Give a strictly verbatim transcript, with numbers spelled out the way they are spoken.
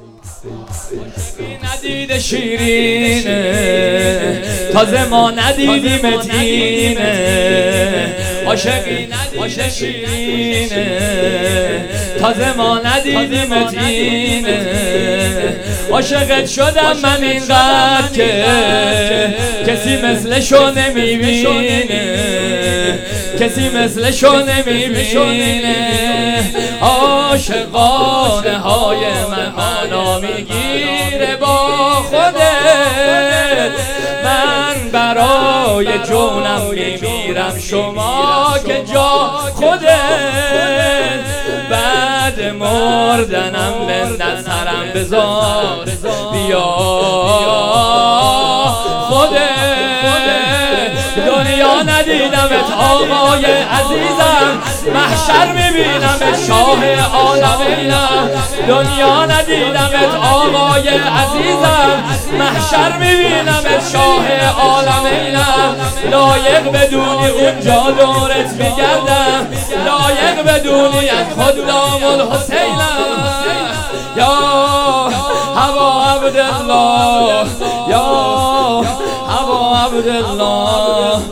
ندیده شیرینه تازه ما ندیدیم تینه عاشقی ندیده شیرینه تازه ما ندیدیم تینه عاشقت شدم من اینقدر که کسی مثلشو نمیبینه کسی مثلشو نمیبینه عاشقانه های من منو میگیره با خودت من برای جونم میمیرم شما که جا خودت بعد مردنم بنداز سرم بذار بیا خودت دنیا ندیدمت آقای عزیزم محشر میبینمت شاه عالمینم دنیا ندیدمت آقای عزیزم محشر میبینمت شاه عالمینم لایق بدونی اونجا دورت میگردم لایق بدونی از خدام الحسینم یا هوا عبدالله یا هوا عبدالله